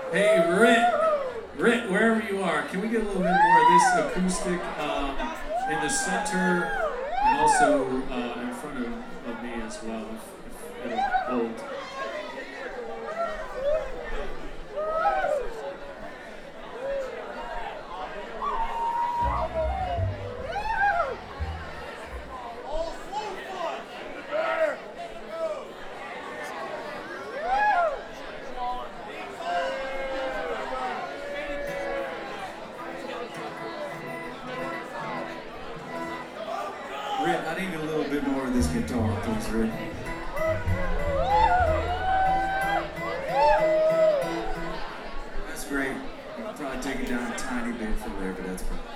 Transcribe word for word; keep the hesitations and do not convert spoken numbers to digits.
Hey, Rit, Rit, wherever you are, can we get a little bit more of this acoustic um, in the center and also uh, in front of, of me as well, if, if it'll hold. Rit, I need a little bit more of this guitar, please, Rit. That's great. I'll probably take it down a tiny bit from there, but that's fine.